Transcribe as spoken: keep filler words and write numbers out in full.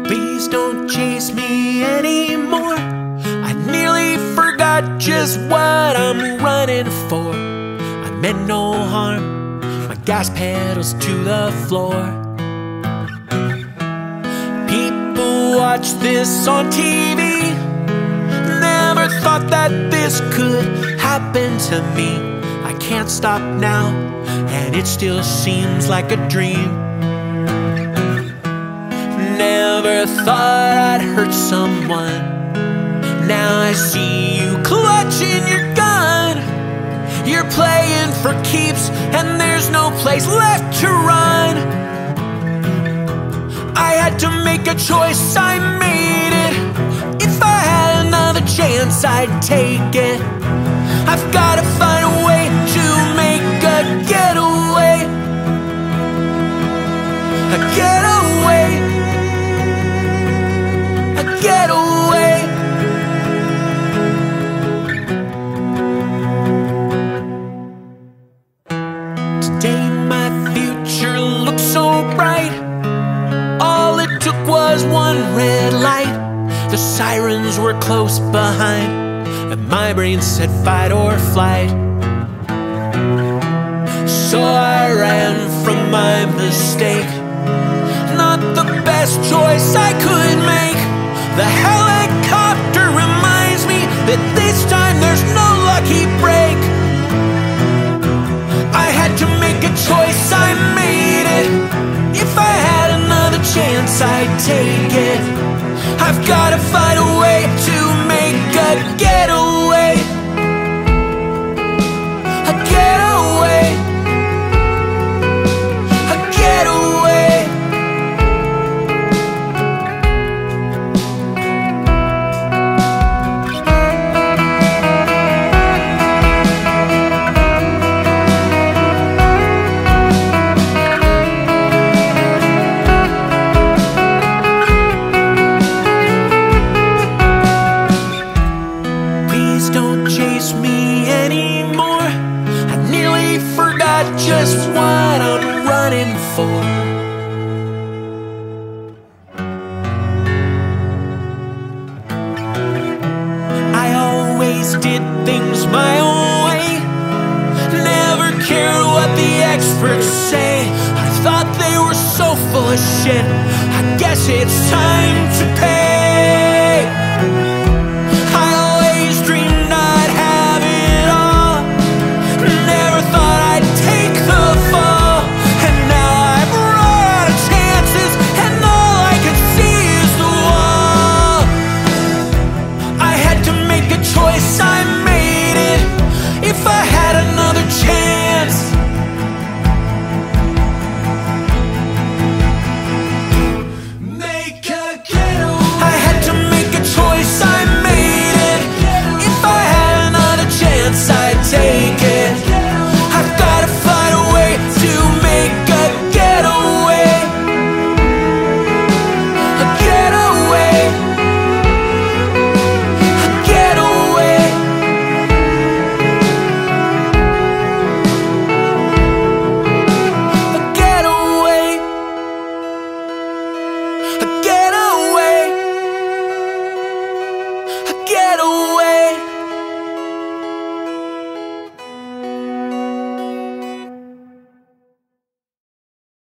Please don't chase me anymore. I nearly forgot just what I'm running for. I meant no harm, my gas pedal's to the floor. People watch this on T V, never thought that this could happen to me. I can't stop now, and it still seems like a dream. Never thought I'd hurt someone. Now I see you clutching your gun. You're playing for keeps, and there's no place left to run. I had to make a choice, I made it. If I had another chance, I'd take it. I've gotta find a way to make a getaway. A getaway. A getaway. Today my future looks so bright. All it took was one red light. The sirens were close behind, and my brain said fight or flight. So I ran from my mistake. Not the best choice I could make. The helicopter reminds me that this time there's no lucky break. I had to make a choice, I made it. If I had another chance, I'd take it. I've gotta find a way to make a getaway. A getaway. A getaway. Don't chase me anymore. I nearly forgot just what I'm running for. I always did things my own way. Never cared what the experts say. I thought they were so full of shit. I guess it's time to pay.